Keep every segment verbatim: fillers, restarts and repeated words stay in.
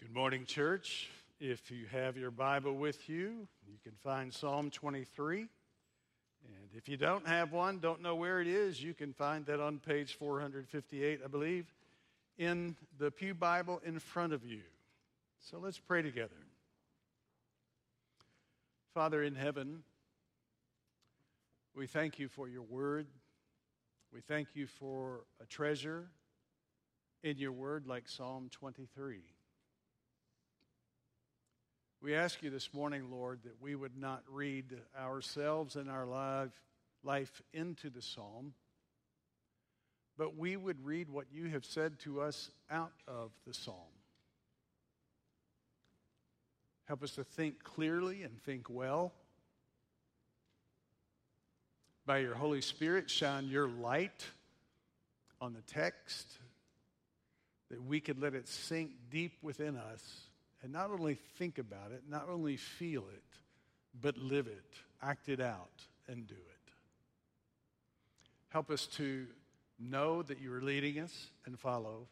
Good morning, church. If you have your Bible with you, you can find Psalm twenty-three. And if you don't have one, don't know where it is, you can find that on page four fifty-eight, I believe, in the Pew Bible in front of you. So let's pray together. Father in heaven, we thank you for your word. We thank you for a treasure in your word like Psalm twenty-three. We ask you this morning, Lord, that we would not read ourselves and our life, life into the psalm, but we would read what you have said to us out of the psalm. Help us to think clearly and think well. By your Holy Spirit, shine your light on the text, that we could let it sink deep within us. And not only think about it, not only feel it, but live it, act it out, and do it. Help us to know that you are leading us and follow.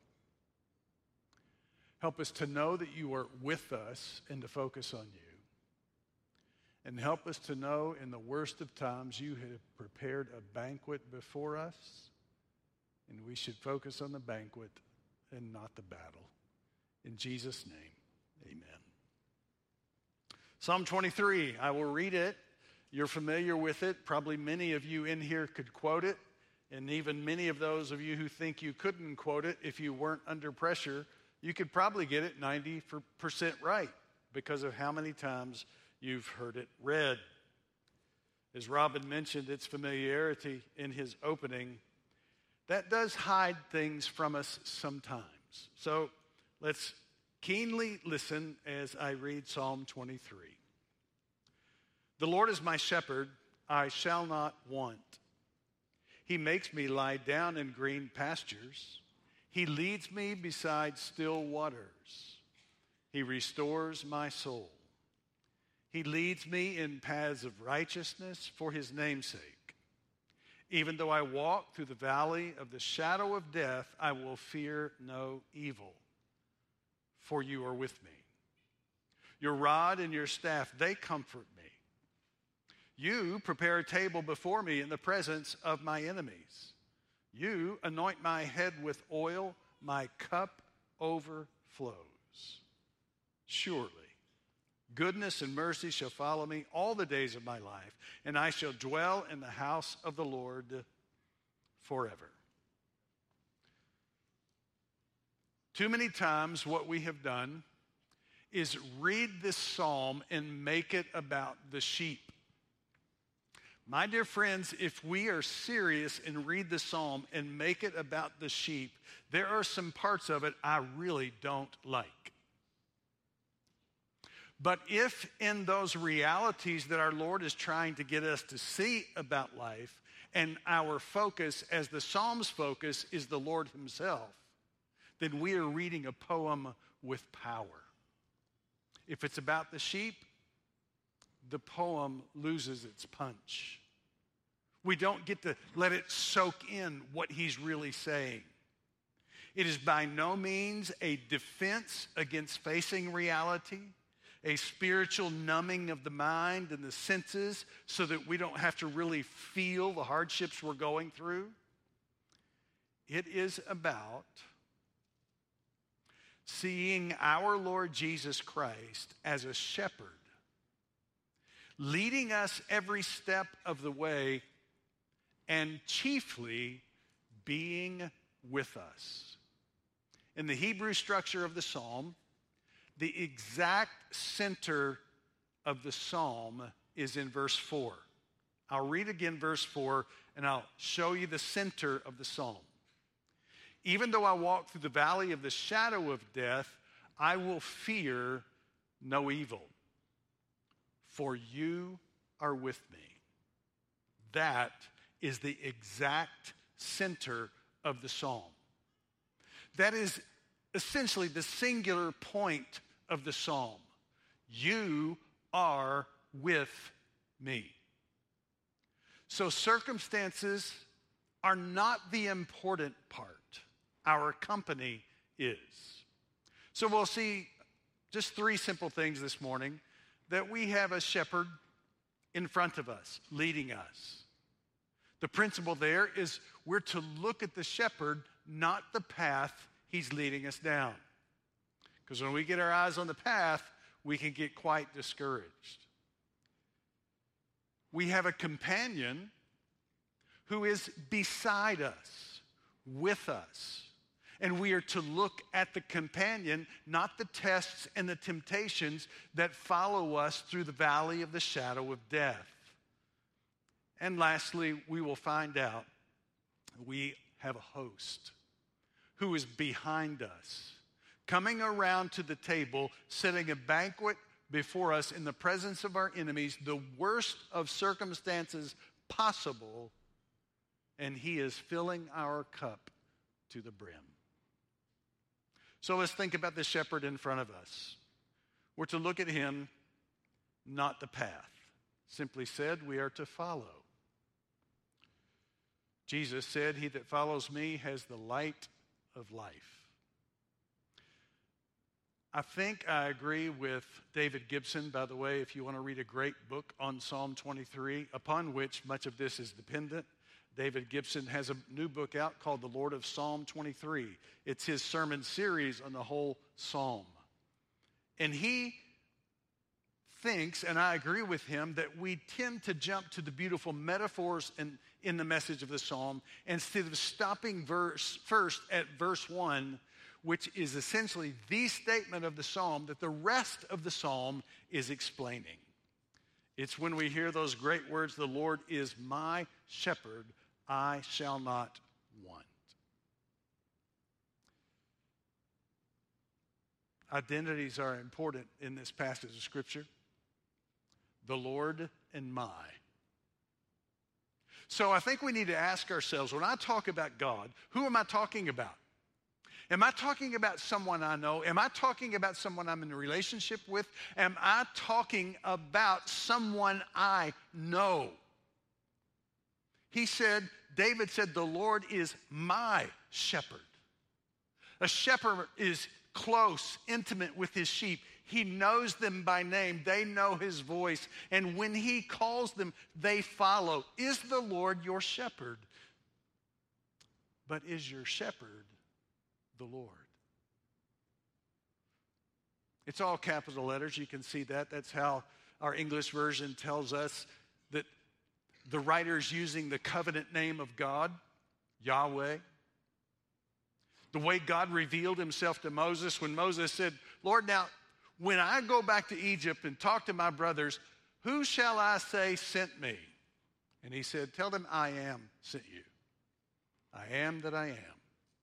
Help us to know that you are with us and to focus on you. And help us to know in the worst of times you have prepared a banquet before us, and we should focus on the banquet and not the battle. In Jesus' name. Amen. Psalm twenty-three, I will read it. You're familiar with it. Probably many of you in here could quote it. And even many of those of you who think you couldn't quote it if you weren't under pressure, you could probably get it ninety percent right because of how many times you've heard it read. As Robin mentioned, its familiarity in his opening, that does hide things from us sometimes. So let's keenly listen as I read Psalm twenty-three. The Lord is my shepherd, I shall not want. He makes me lie down in green pastures. He leads me beside still waters. He restores my soul. He leads me in paths of righteousness for his name's sake. Even though I walk through the valley of the shadow of death, I will fear no evil, for you are with me. Your rod and your staff, they comfort me. You prepare a table before me in the presence of my enemies. You anoint my head with oil, my cup overflows. Surely, goodness and mercy shall follow me all the days of my life, and I shall dwell in the house of the Lord forever. Too many times what we have done is read this psalm and make it about the sheep. My dear friends, if we are serious and read the psalm and make it about the sheep, there are some parts of it I really don't like. But if in those realities that our Lord is trying to get us to see about life, and our focus as the psalm's focus is the Lord himself, then we are reading a poem with power. If it's about the sheep, the poem loses its punch. We don't get to let it soak in what he's really saying. It is by no means a defense against facing reality, a spiritual numbing of the mind and the senses so that we don't have to really feel the hardships we're going through. It is about seeing our Lord Jesus Christ as a shepherd, leading us every step of the way, and chiefly being with us. In the Hebrew structure of the psalm, the exact center of the psalm is in verse four. I'll read again verse four, and I'll show you the center of the psalm. Even though I walk through the valley of the shadow of death, I will fear no evil, for you are with me. That is the exact center of the psalm. That is essentially the singular point of the psalm. You are with me. So circumstances are not the important part. Our company is. So we'll see Just three simple things this morning: that we have a shepherd in front of us, leading us. The principle there is we're to look at the shepherd, not the path he's leading us down. Because when we get our eyes on the path, we can get quite discouraged. We have a companion who is beside us, with us. And we are to look at the companion, not the tests and the temptations that follow us through the valley of the shadow of death. And lastly, we will find out we have a host who is behind us, coming around to the table, setting a banquet before us in the presence of our enemies, the worst of circumstances possible, and he is filling our cup to the brim. So let's think about the shepherd in front of us. We're to look at him, not the path. Simply said, we are to follow. Jesus said, "He that follows me has the light of life." I think I agree with David Gibson, by the way, if you want to read a great book on Psalm twenty-three, upon which much of this is dependent. David Gibson has a new book out called The Lord of Psalm twenty-three. It's his sermon series on the whole psalm. And he thinks, and I agree with him, that we tend to jump to the beautiful metaphors in, in the message of the psalm instead of stopping verse first at verse one, which is essentially the statement of the psalm that the rest of the psalm is explaining. It's when we hear those great words, "The Lord is my shepherd, I shall not want." Identities are important in this passage of Scripture. The Lord and my. So I think we need to ask ourselves, when I talk about God, who am I talking about? Am I talking about someone I know? Am I talking about someone I'm in a relationship with? Am I talking about someone I know? He said, David said, "The Lord is my shepherd." A shepherd is close, intimate with his sheep. He knows them by name. They know his voice. And when he calls them, they follow. Is the Lord your shepherd? But is your shepherd the Lord? It's all capital letters. You can see that. That's how our English version tells us that the writer is using the covenant name of God, Yahweh. The way God revealed himself to Moses when Moses said, "Lord, now, when I go back to Egypt and talk to my brothers, who shall I say sent me?" And he said, "Tell them I am sent you. I am that I am."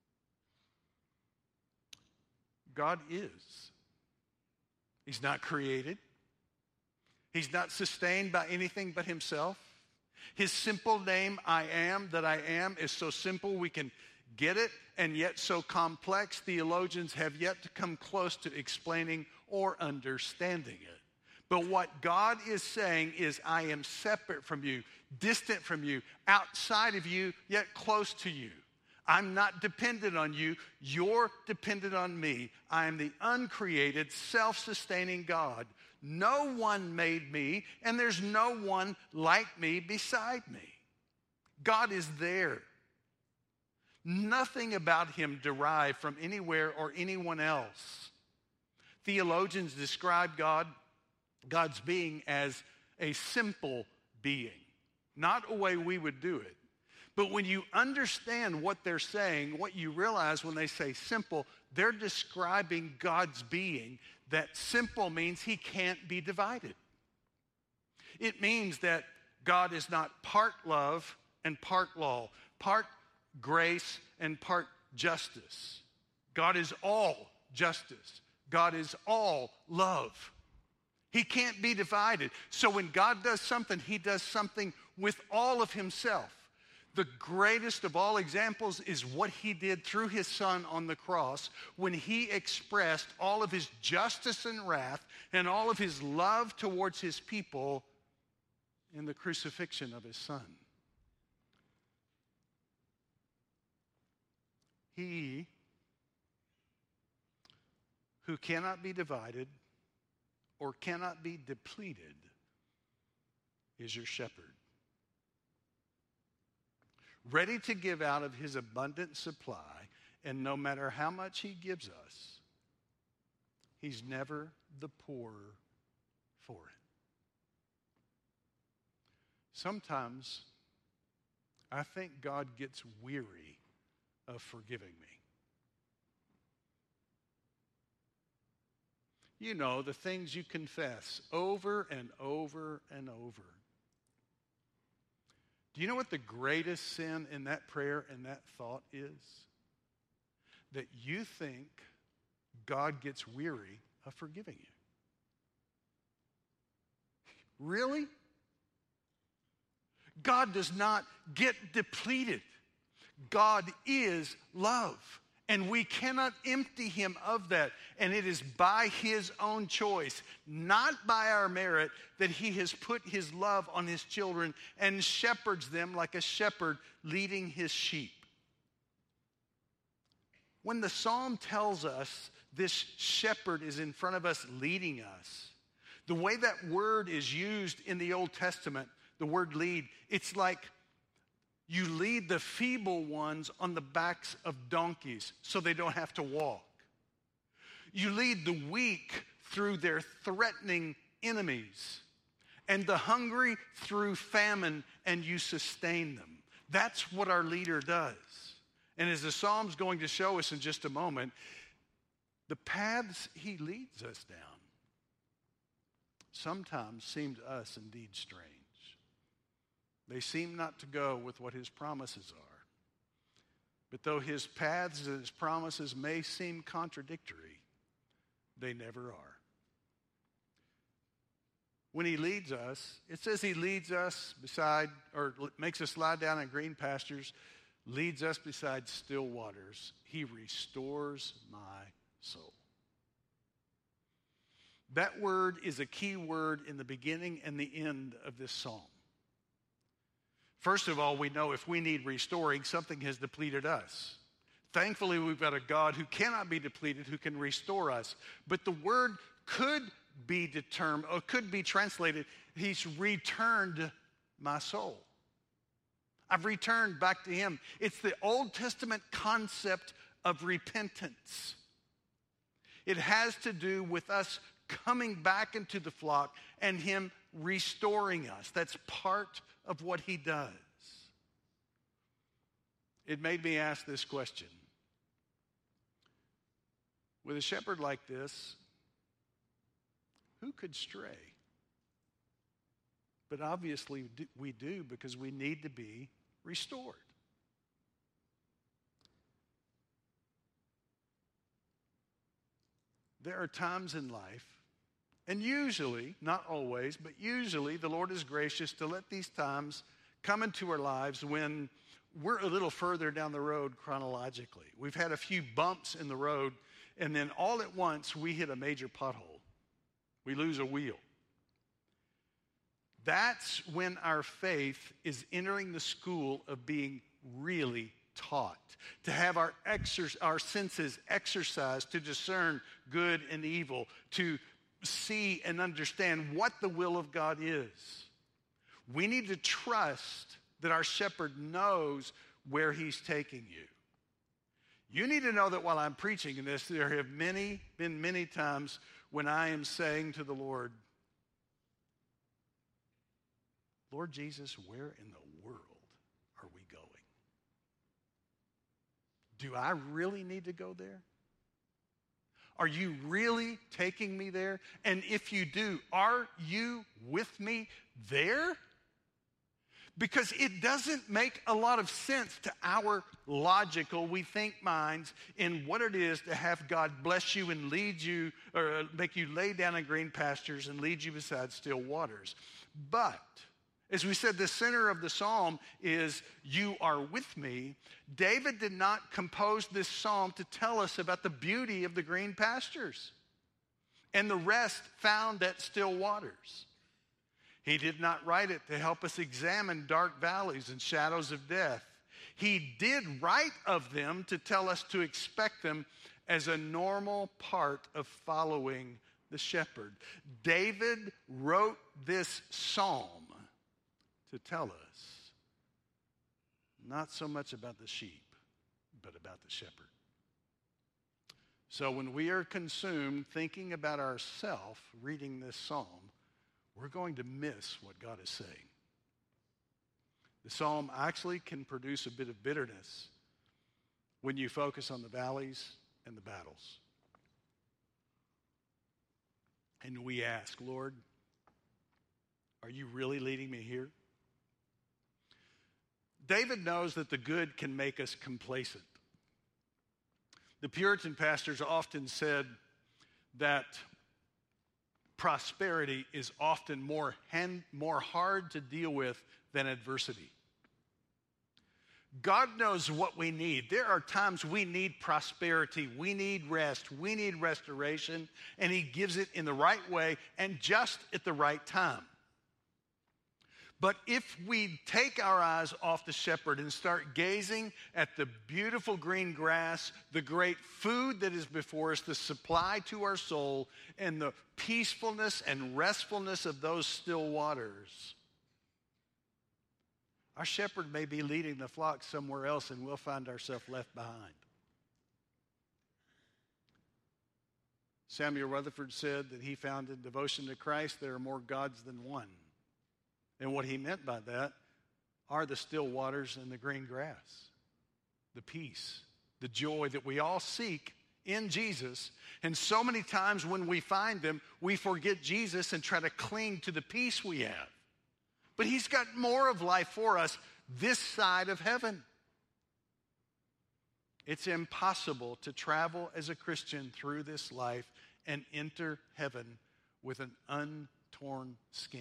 God is. He's not created. He's not sustained by anything but himself. His simple name, "I am that I am," is so simple we can get it, and yet so complex theologians have yet to come close to explaining or understanding it. But what God is saying is, I am separate from you, distant from you, outside of you, yet close to you. I'm not dependent on you. You're dependent on me. I am the uncreated, self-sustaining God. No one made me, and there's no one like me beside me. God is there. Nothing about him derived from anywhere or anyone else. Theologians describe God, God's being as a simple being, not a way we would do it. But when you understand what they're saying, what you realize when they say simple, they're describing God's being. That simple means he can't be divided. It means that God is not part love and part law, part grace and part justice. God is all justice. God is all love. He can't be divided. So when God does something, he does something with all of himself. The greatest of all examples is what he did through his son on the cross when he expressed all of his justice and wrath and all of his love towards his people in the crucifixion of his son. He who cannot be divided or cannot be depleted is your shepherd. Ready to give out of his abundant supply, and no matter how much he gives us, he's never the poorer for it. Sometimes I think God gets weary of forgiving me. You know, the things you confess over and over and over. Do you know what the greatest sin in that prayer and that thought is? That you think God gets weary of forgiving you. Really? God does not get depleted. God is love. And we cannot empty him of that. And it is by his own choice, not by our merit, that he has put his love on his children and shepherds them like a shepherd leading his sheep. When the psalm tells us this shepherd is in front of us leading us, the way that word is used in the Old Testament, the word lead, it's like you lead the feeble ones on the backs of donkeys so they don't have to walk. You lead the weak through their threatening enemies, and the hungry through famine, and you sustain them. That's what our leader does. And as the psalm's going to show us in just a moment, the paths he leads us down sometimes seem to us indeed strange. They seem not to go with what his promises are. But though his paths and his promises may seem contradictory, they never are. When he leads us, it says he leads us beside, or makes us lie down in green pastures, leads us beside still waters. He restores my soul. That word is a key word in the beginning and the end of this psalm. First of all, we know if we need restoring, something has depleted us. Thankfully, we've got a God who cannot be depleted, who can restore us. But the word could be determined, or could be translated, he's returned my soul. I've returned back to him. It's the Old Testament concept of repentance. It has to do with us coming back into the flock and him restoring us. That's part of what he does. It made me ask this question. With a shepherd like this, who could stray? But obviously we do, because we need to be restored. There are times in life, and usually, not always, but usually the Lord is gracious to let these times come into our lives when we're a little further down the road chronologically. We've had a few bumps in the road, and then all at once we hit a major pothole. We lose a wheel. That's when our faith is entering the school of being really taught, to have our, exer- our senses exercised to discern good and evil, to see and understand what the will of God is. We need to trust that our shepherd knows where he's taking you. You need to know that while I'm preaching this, there have many, been many times when I am saying to the Lord, Lord Jesus, where in the world are we going? Do I really need to go there? Are you really taking me there? And if you do, are you with me there? Because it doesn't make a lot of sense to our logical, we think minds in what it is to have God bless you and lead you, or make you lay down in green pastures and lead you beside still waters. But as we said, the center of the psalm is, you are with me. David did not compose this psalm to tell us about the beauty of the green pastures and the rest found at still waters. He did not write it to help us examine dark valleys and shadows of death. He did write of them to tell us to expect them as a normal part of following the shepherd. David wrote this psalm to tell us not so much about the sheep, but about the shepherd. So when we are consumed thinking about ourselves reading this psalm, we're going to miss what God is saying. The psalm actually can produce a bit of bitterness when you focus on the valleys and the battles. And we ask, Lord, are you really leading me here? David knows that the good can make us complacent. The Puritan pastors often said that prosperity is often more, hand, more hard to deal with than adversity. God knows what we need. There are times we need prosperity, we need rest, we need restoration, and He gives it in the right way and just at the right time. But if we take our eyes off the shepherd and start gazing at the beautiful green grass, the great food that is before us, the supply to our soul, and the peacefulness and restfulness of those still waters, our shepherd may be leading the flock somewhere else and we'll find ourselves left behind. Samuel Rutherford said that he found in devotion to Christ there are more gods than one. And what he meant by that are the still waters and the green grass, the peace, the joy that we all seek in Jesus. And so many times when we find them, we forget Jesus and try to cling to the peace we have. But He's got more of life for us this side of heaven. It's impossible to travel as a Christian through this life and enter heaven with an untorn skin.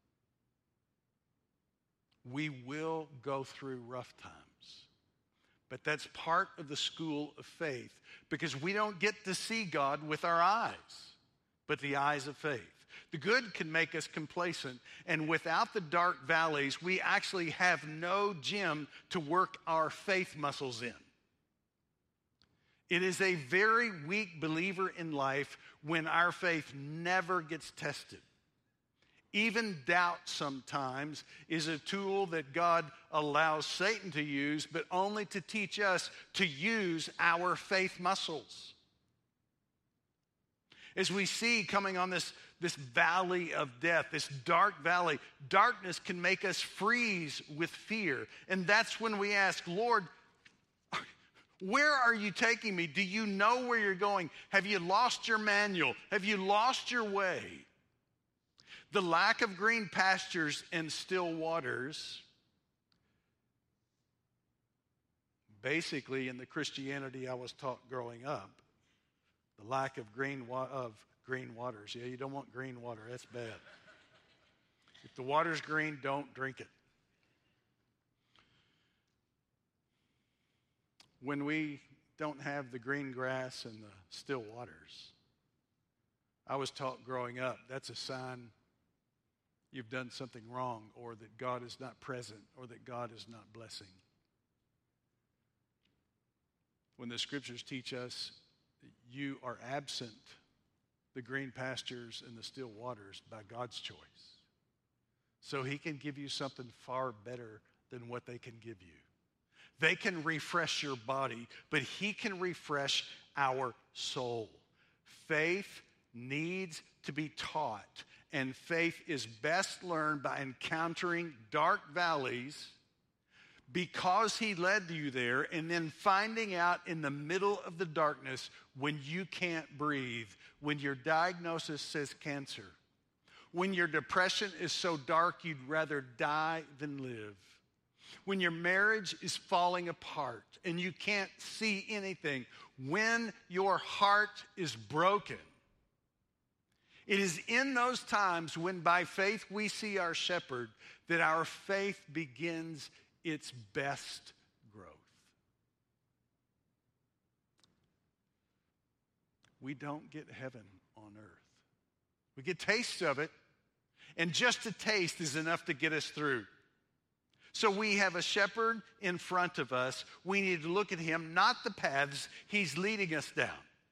We will go through rough times. But that's part of the school of faith because we don't get to see God with our eyes, but the eyes of faith. The good can make us complacent, and without the dark valleys, we actually have no gym to work our faith muscles in. It is a very weak believer in life when our faith never gets tested. Even doubt sometimes is a tool that God allows Satan to use, but only to teach us to use our faith muscles. As we see coming on this, this valley of death, this dark valley, darkness can make us freeze with fear. And that's when we ask, Lord, where are you taking me? Do you know where you're going? Have you lost your manual? Have you lost your way? The lack of green pastures and still waters, basically in the Christianity I was taught growing up, the lack of green wa- of green waters. Yeah, you don't want green water. That's bad. If the water's green, don't drink it. When we don't have the green grass and the still waters, I was taught growing up, that's a sign you've done something wrong, or that God is not present, or that God is not blessing. When the scriptures teach us that you are absent, the green pastures and the still waters, by God's choice. So He can give you something far better than what they can give you. They can refresh your body, but He can refresh our soul. Faith needs to be taught. And faith is best learned by encountering dark valleys because He led you there, and then finding out in the middle of the darkness when you can't breathe, when your diagnosis says cancer, when your depression is so dark you'd rather die than live, when your marriage is falling apart and you can't see anything, when your heart is broken. It is in those times when by faith we see our shepherd that our faith begins its best growth. We don't get heaven on earth. We get tastes of it, and just a taste is enough to get us through. So we have a shepherd in front of us. We need to look at Him, not the paths He's leading us down.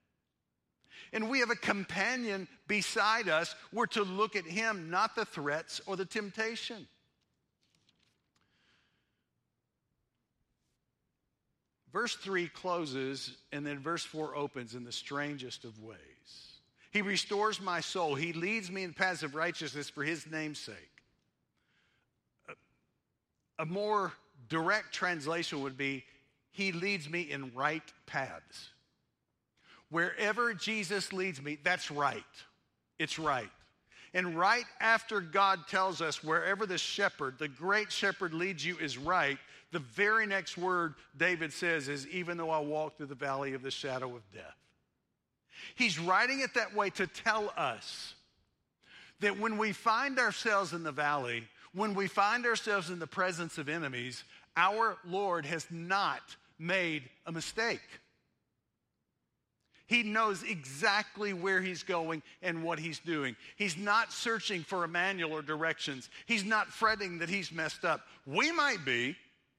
And we have a companion beside us. We're to look at him, not the threats or the temptation. Verse three closes, and then verse four opens in the strangest of ways. He restores my soul. He leads me in paths of righteousness for his name's sake. A, a more direct translation would be, he leads me in right paths. Wherever Jesus leads me, that's right. It's right. And right after God tells us wherever the shepherd, the great shepherd leads you is right, the very next word David says is, even though I walk through the valley of the shadow of death. He's writing it that way to tell us that when we find ourselves in the valley, when we find ourselves in the presence of enemies, our Lord has not made a mistake. He knows exactly where he's going and what he's doing. He's not searching for a manual or directions. He's not fretting that he's messed up. We might be,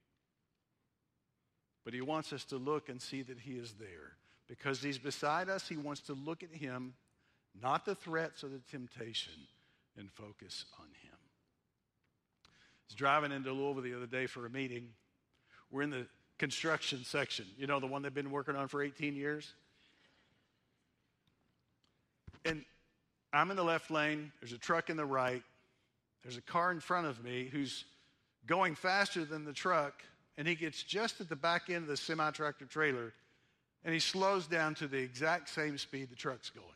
but he wants us to look and see that he is there. Because he's beside us, he wants to look at him, not the threats or the temptation, and focus on him. I was driving into Louisville the other day for a meeting. We're in the construction section. You know, the one they've been working on for eighteen years? And I'm in the left lane. There's a truck in the right. There's a car in front of me who's going faster than the truck, and he gets just at the back end of the semi-tractor trailer, and he slows down to the exact same speed the truck's going.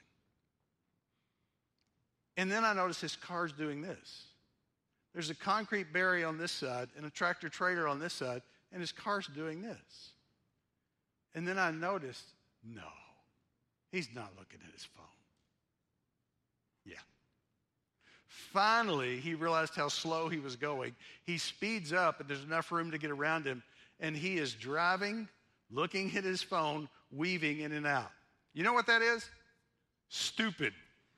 And then I notice his car's doing this. There's a concrete barrier on this side and a tractor trailer on this side, and his car's doing this. And then I noticed, no, he's not looking at his phone. Yeah. Finally, he realized how slow he was going. He speeds up, and there's enough room to get around him, and he is driving, looking at his phone, weaving in and out. You know what that is? Stupid.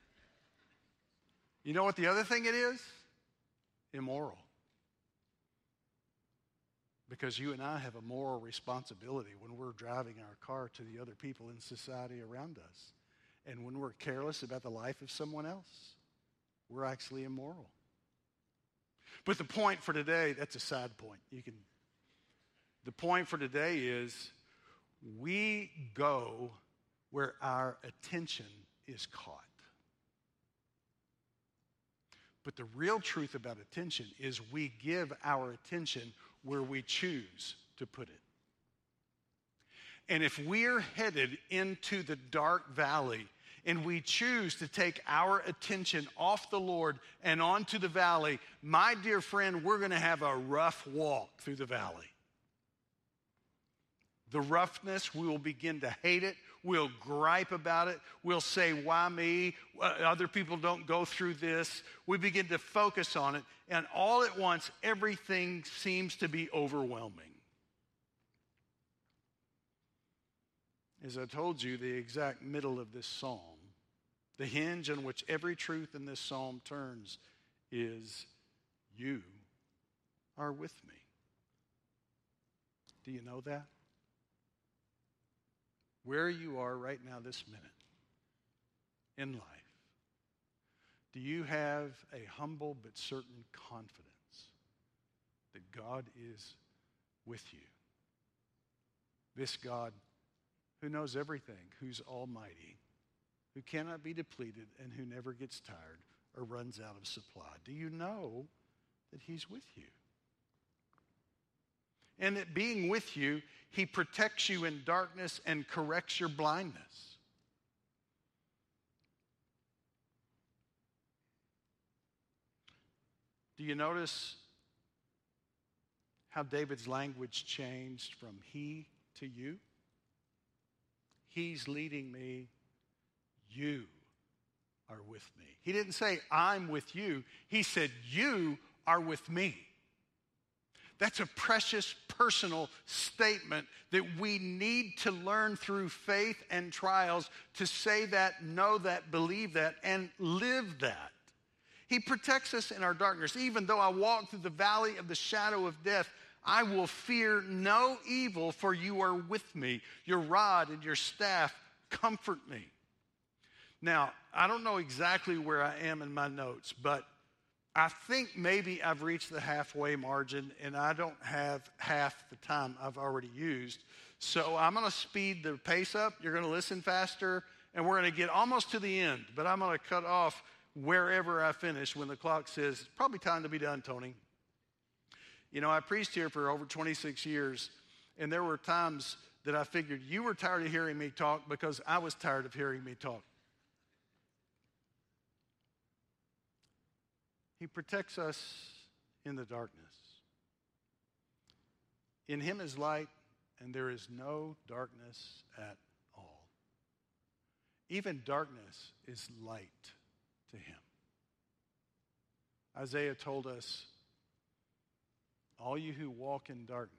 You know what the other thing it is? Immoral. Because you and I have a moral responsibility when we're driving our car to the other people in society around us. And when we're careless about the life of someone else, we're actually immoral. But the point for today, that's a side point. You can. The point for today is we go where our attention is caught. But the real truth about attention is we give our attention where we choose to put it. And if we're headed into the dark valley and we choose to take our attention off the Lord and onto the valley, my dear friend, we're going to have a rough walk through the valley. The roughness, we will begin to hate it. We'll gripe about it. We'll say, why me? Other people don't go through this. We begin to focus on it. And all at once, everything seems to be overwhelming. As I told you, the exact middle of this psalm, the hinge on which every truth in this psalm turns is, you are with me. Do you know that? Where you are right now this minute in life, do you have a humble but certain confidence that God is with you? This God who knows everything, who's almighty, who cannot be depleted, and who never gets tired or runs out of supply. Do you know that he's with you? And that being with you, he protects you in darkness and corrects your blindness. Do you notice how David's language changed from he to you? He's leading me. You are with me. He didn't say, I'm with you. He said, you are with me. That's a precious personal statement that we need to learn through faith and trials to say that, know that, believe that, and live that. He protects us in our darkness. Even though I walk through the valley of the shadow of death, I will fear no evil, for you are with me. Your rod and your staff comfort me. Now, I don't know exactly where I am in my notes, but I think maybe I've reached the halfway margin and I don't have half the time I've already used. So I'm going to speed the pace up. You're going to listen faster, and we're going to get almost to the end. But I'm going to cut off wherever I finish when the clock says, it's probably time to be done, Tony. You know, I preached here for over twenty-six years, and there were times that I figured you were tired of hearing me talk because I was tired of hearing me talk. He protects us in the darkness. In him is light, and there is no darkness at all. Even darkness is light to him. Isaiah told us, all you who walk in darkness,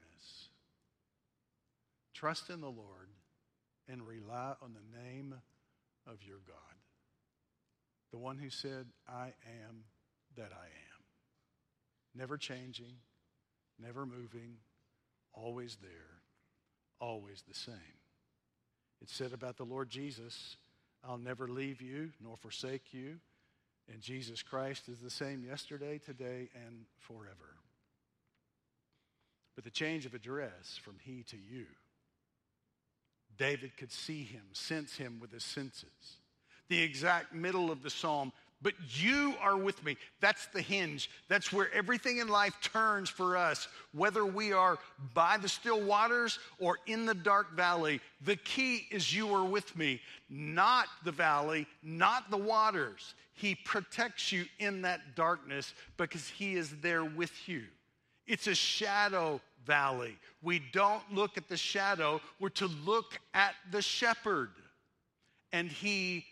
trust in the Lord and rely on the name of your God. The one who said, I am that I am. Never changing, never moving, always there, always the same. It said about the Lord Jesus, I'll never leave you nor forsake you. And Jesus Christ is the same yesterday, today, and forever. But the change of address from he to you, David could see him, sense him with his senses. The exact middle of the psalm, but you are with me. That's the hinge. That's where everything in life turns for us. Whether we are by the still waters or in the dark valley, the key is you are with me. Not the valley, not the waters. He protects you in that darkness because he is there with you. It's a shadow valley. We don't look at the shadow. We're to look at the shepherd. And he,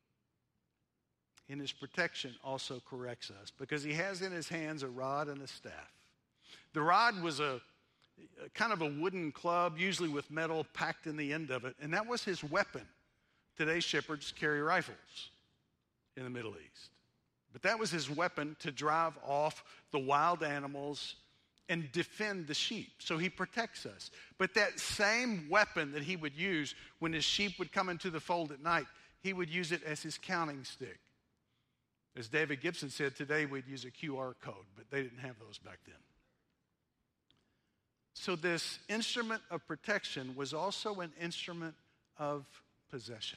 in his protection, also corrects us because he has in his hands a rod and a staff. The rod was a, a kind of a wooden club, usually with metal packed in the end of it, and that was his weapon. Today's shepherds carry rifles in the Middle East. But that was his weapon to drive off the wild animals and defend the sheep. So he protects us. But that same weapon that he would use when his sheep would come into the fold at night, he would use it as his counting stick. As David Gibson said, today we'd use a Q R code, but they didn't have those back then. So this instrument of protection was also an instrument of possession.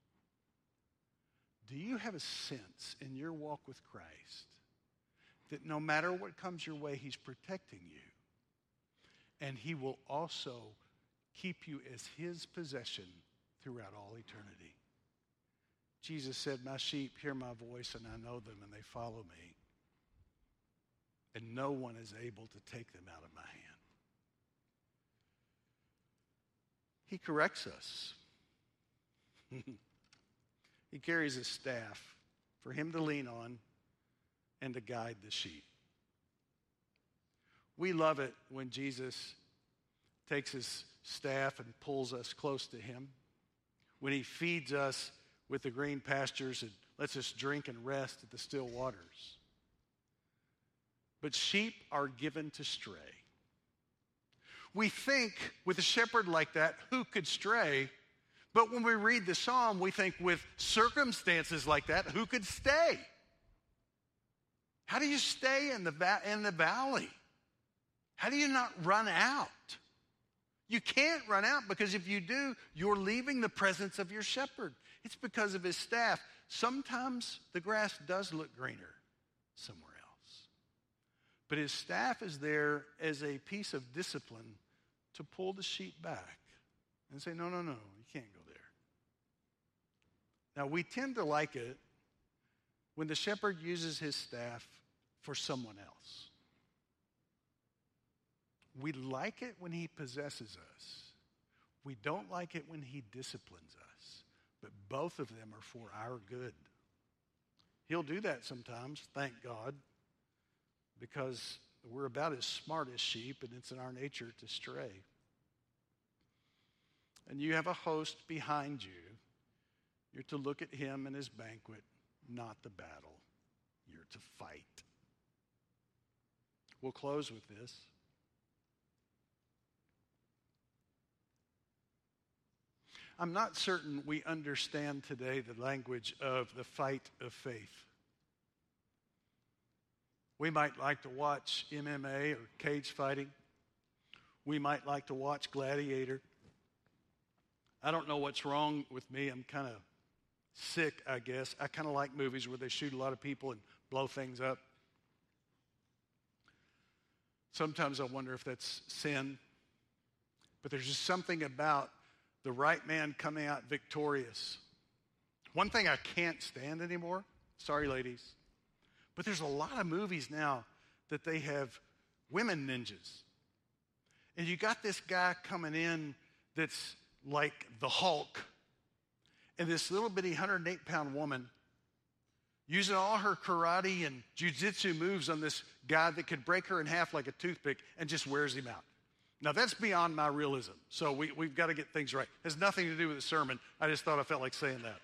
Do you have a sense in your walk with Christ that no matter what comes your way, he's protecting you? And he will also keep you as his possession throughout all eternity. Jesus said, my sheep hear my voice and I know them and they follow me. And no one is able to take them out of my hand. He corrects us. He carries his staff for him to lean on and to guide the sheep. We love it when Jesus takes his staff and pulls us close to him, when he feeds us with the green pastures and lets us drink and rest at the still waters. But sheep are given to stray. We think with a shepherd like that, who could stray? But when we read the psalm, we think with circumstances like that, who could stay? How do you stay in the, va- in the valley? How do you not run out? You can't run out because if you do, you're leaving the presence of your shepherd. It's because of his staff. Sometimes the grass does look greener somewhere else. But his staff is there as a piece of discipline to pull the sheep back and say, no, no, no, you can't go there. Now, we tend to like it when the shepherd uses his staff for someone else. We like it when he possesses us. We don't like it when he disciplines us. But both of them are for our good. He'll do that sometimes, thank God, because we're about as smart as sheep and it's in our nature to stray. And you have a host behind you. You're to look at him and his banquet, not the battle. You're to fight. We'll close with this. I'm not certain we understand today the language of the fight of faith. We might like to watch M M A or cage fighting. We might like to watch Gladiator. I don't know what's wrong with me. I'm kind of sick, I guess. I kind of like movies where they shoot a lot of people and blow things up. Sometimes I wonder if that's sin. But there's just something about the right man coming out victorious. One thing I can't stand anymore, sorry ladies, but there's a lot of movies now that they have women ninjas. And you got this guy coming in that's like the Hulk, and this little bitty one hundred eight pound woman using all her karate and jiu-jitsu moves on this guy that could break her in half like a toothpick and just wears him out. Now, that's beyond my realism, so we, we've got to get things right. It has nothing to do with the sermon. I just thought I felt like saying that.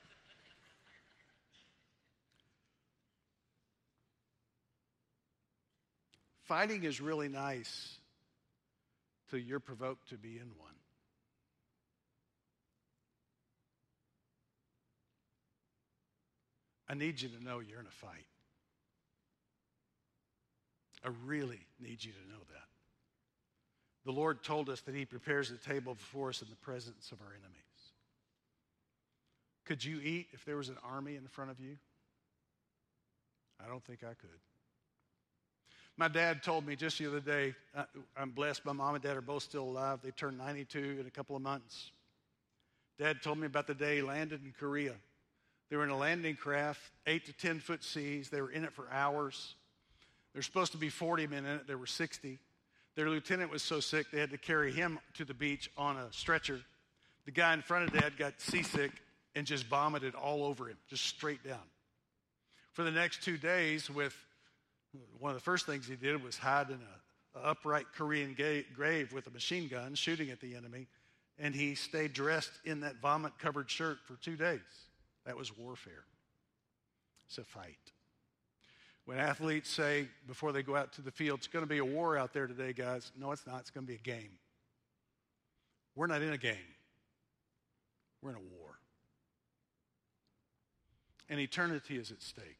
Fighting is really nice till you're provoked to be in one. I need you to know you're in a fight. I really need you to know that. The Lord told us that he prepares a table before us in the presence of our enemies. Could you eat if there was an army in front of you? I don't think I could. My dad told me just the other day, I'm blessed my mom and dad are both still alive. They turned ninety-two in a couple of months. Dad told me about the day he landed in Korea. They were in a landing craft, eight to ten foot seas. They were in it for hours. There were supposed to be forty men in it. There were sixty. Their lieutenant was so sick they had to carry him to the beach on a stretcher. The guy in front of Dad got seasick and just vomited all over him, just straight down. For the next two days, with one of the first things he did was hide in an upright Korean ga- grave with a machine gun, shooting at the enemy, and he stayed dressed in that vomit-covered shirt for two days. That was warfare. It's a fight. When athletes say before they go out to the field, it's going to be a war out there today, guys. No, it's not. It's going to be a game. We're not in a game. We're in a war. And eternity is at stake.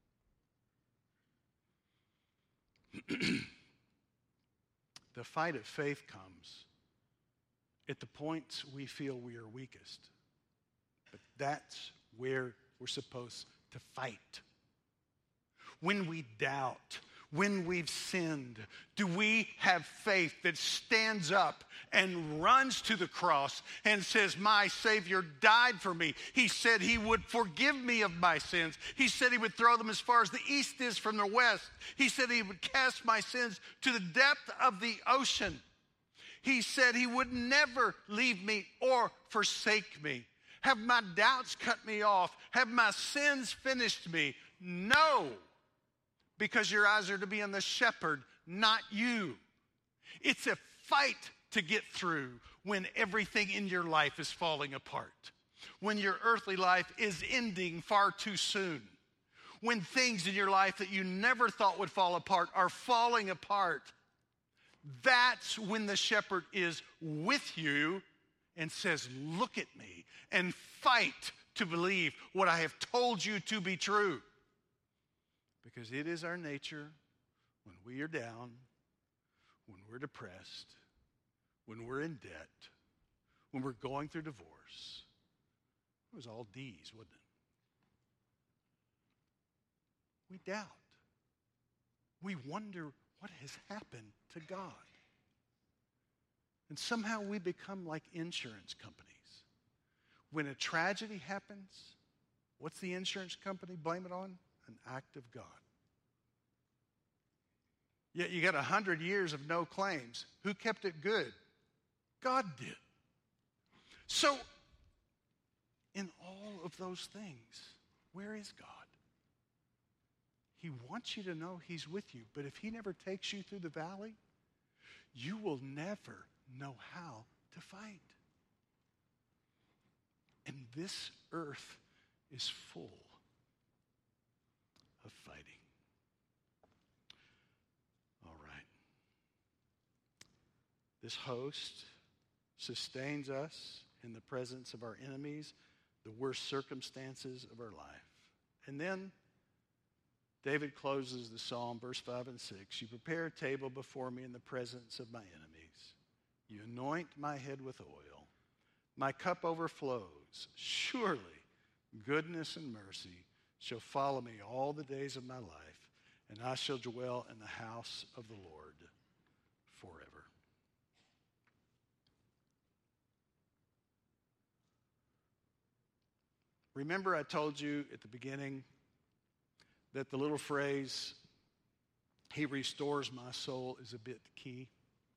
The fight of faith comes at the points we feel we are weakest. But that's where we're supposed to fight. When we doubt, when we've sinned, do we have faith that stands up and runs to the cross and says, my Savior died for me. He said he would forgive me of my sins. He said he would throw them as far as the east is from the west. He said he would cast my sins to the depth of the ocean. He said he would never leave me or forsake me. Have my doubts cut me off? Have my sins finished me? No. Because your eyes are to be on the shepherd, not you. It's a fight to get through when everything in your life is falling apart. When your earthly life is ending far too soon. When things in your life that you never thought would fall apart are falling apart. That's when the shepherd is with you and says, look at me and fight to believe what I have told you to be true. Because it is our nature when we are down, when we're depressed, when we're in debt, when we're going through divorce. It was all D's, wasn't it? We doubt. We wonder what has happened to God. And somehow we become like insurance companies. When a tragedy happens, what's the insurance company blame it on? An act of God. Yet you got a hundred years of no claims. Who kept it good? God did. So, in all of those things, where is God? He wants you to know he's with you. But if he never takes you through the valley, you will never know how to fight. And this earth is full of fighting. All right. This host sustains us, in the presence of our enemies, the worst circumstances of our life. And then David closes the psalm, verse five and six. You prepare a table before me in the presence of my enemies. You anoint my head with oil. My cup overflows. Surely goodness and mercy shall follow me all the days of my life, and I shall dwell in the house of the Lord forever. Remember I told you at the beginning that the little phrase, he restores my soul, is a bit key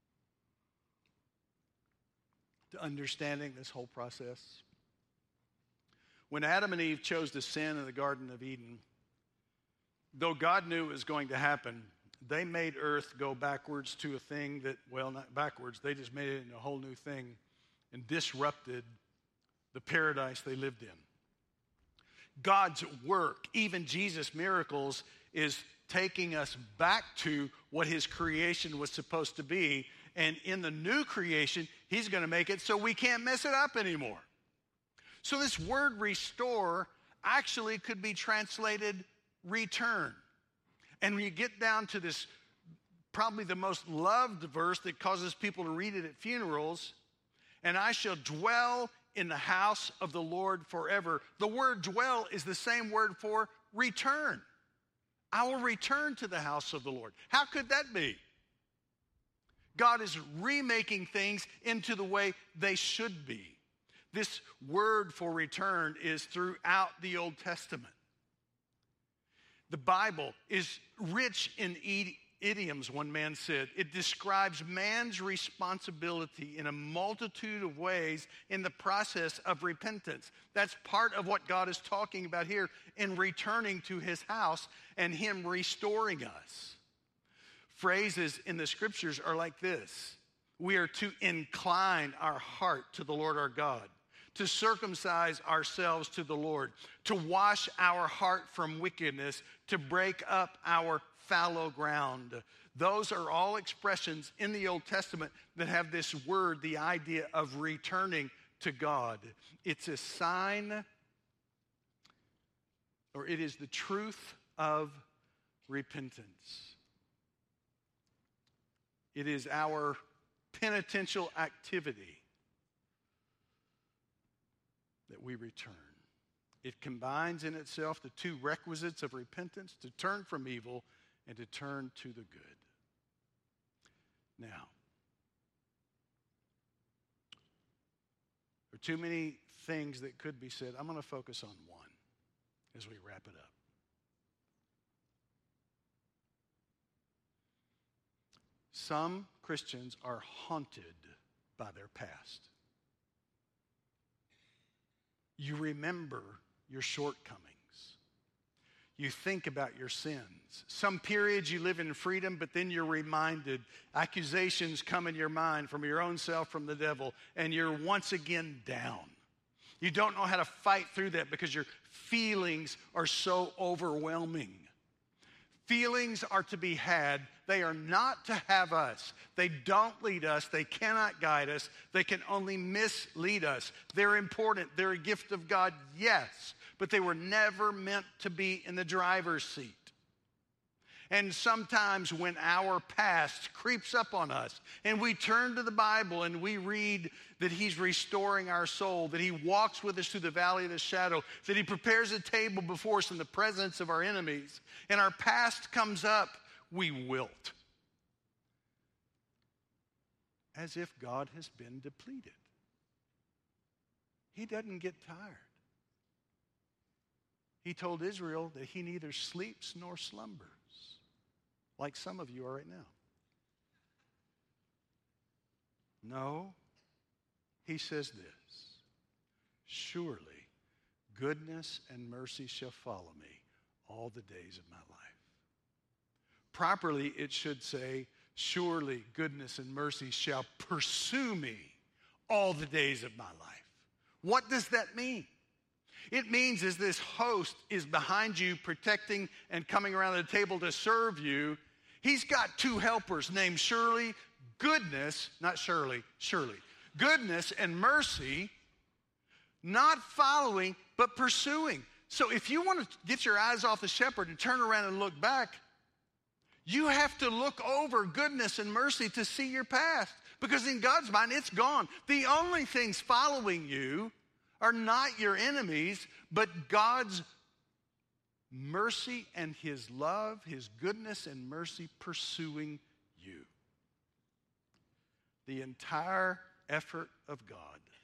to understanding this whole process. When Adam and Eve chose to sin in the Garden of Eden, though God knew it was going to happen, they made earth go backwards to a thing that, well, not backwards, they just made it into a whole new thing and disrupted the paradise they lived in. God's work, even Jesus' miracles, is taking us back to what his creation was supposed to be. And in the new creation, he's going to make it so we can't mess it up anymore. So this word restore actually could be translated return. And when you get down to this, probably the most loved verse that causes people to read it at funerals, and I shall dwell in the house of the Lord forever. The word dwell is the same word for return. I will return to the house of the Lord. How could that be? God is remaking things into the way they should be. This word for return is throughout the Old Testament. The Bible is rich in idioms, one man said. It describes man's responsibility in a multitude of ways in the process of repentance. That's part of what God is talking about here in returning to his house and him restoring us. Phrases in the scriptures are like this. We are to incline our heart to the Lord our God, to circumcise ourselves to the Lord, to wash our heart from wickedness, to break up our fallow ground. Those are all expressions in the Old Testament that have this word, the idea of returning to God. It's a sign, or it is the truth of repentance. It is our penitential activity that we return. It combines in itself the two requisites of repentance, to turn from evil and to turn to the good. Now, there are too many things that could be said. I'm going to focus on one as we wrap it up. Some Christians are haunted by their past. You remember your shortcomings. You think about your sins. Some periods you live in freedom, but then you're reminded. Accusations come in your mind from your own self, from the devil, and you're once again down. You don't know how to fight through that because your feelings are so overwhelming. Feelings are to be had. They are not to have us. They don't lead us. They cannot guide us. They can only mislead us. They're important. They're a gift of God, yes, but they were never meant to be in the driver's seat. And sometimes when our past creeps up on us and we turn to the Bible and we read that he's restoring our soul, that he walks with us through the valley of the shadow, that he prepares a table before us in the presence of our enemies, and our past comes up, we wilt. As if God has been depleted. He doesn't get tired. He told Israel that he neither sleeps nor slumbers, like some of you are right now. No, he says this, surely goodness and mercy shall follow me all the days of my life. Properly, it should say, surely goodness and mercy shall pursue me all the days of my life. What does that mean? It means as this host is behind you, protecting and coming around the table to serve you, he's got two helpers named Shirley, goodness, not Shirley, Shirley, goodness and mercy Not following, but pursuing. So if you want to get your eyes off the shepherd and turn around and look back, you have to look over goodness and mercy to see your past. Because in God's mind, it's gone. The only things following you are not your enemies, but God's mercy and his love, his goodness and mercy pursuing you. The entire effort of God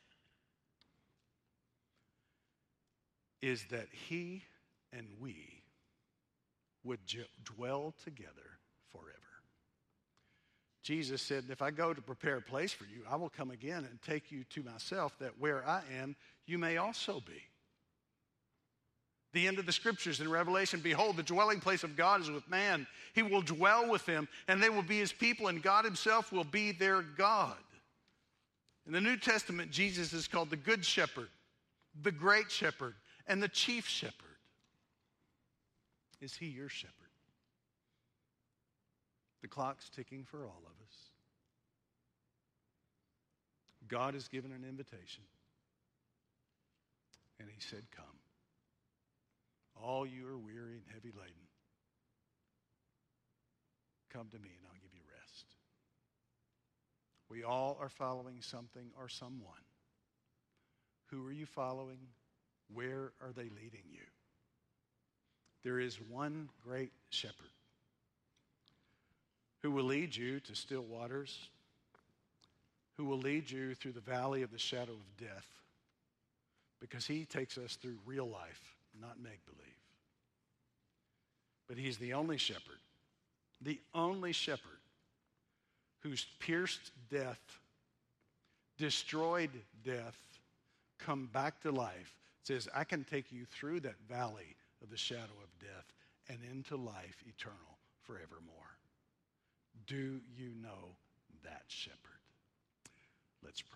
is that he and we would dwell together forever. Jesus said, if I go to prepare a place for you, I will come again and take you to myself, that where I am, you may also be. The end of the scriptures in Revelation, behold, the dwelling place of God is with man. He will dwell with them, and they will be his people, and God himself will be their God. In the New Testament, Jesus is called the Good Shepherd, the Great Shepherd, and the Chief Shepherd. Is he your shepherd? The clock's ticking for all of us. God has given an invitation, and he said, come. All you are weary and heavy laden, come to me and I'll give you rest. We all are following something or someone. Who are you following? Where are they leading you? There is one great shepherd who will lead you to still waters, who will lead you through the valley of the shadow of death, because he takes us through real life, not make-believe. But he's the only shepherd, the only shepherd who's pierced death, destroyed death, come back to life, says, I can take you through that valley of the shadow of death and into life eternal forevermore. Do you know that shepherd? Let's pray.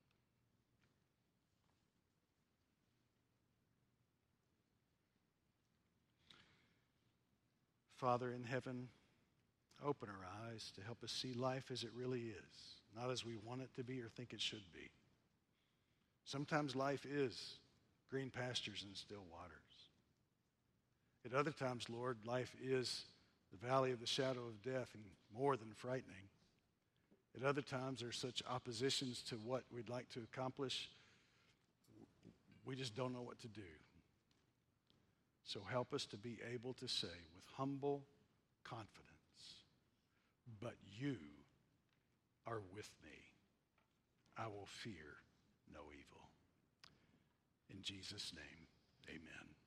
Father in heaven, open our eyes to help us see life as it really is, not as we want it to be or think it should be. Sometimes life is green pastures and still waters. At other times, Lord, life is the valley of the shadow of death and more than frightening. At other times, there's such oppositions to what we'd like to accomplish, we just don't know what to do. So help us to be able to say with humble confidence, but you are with me. I will fear no evil. In Jesus' name, amen.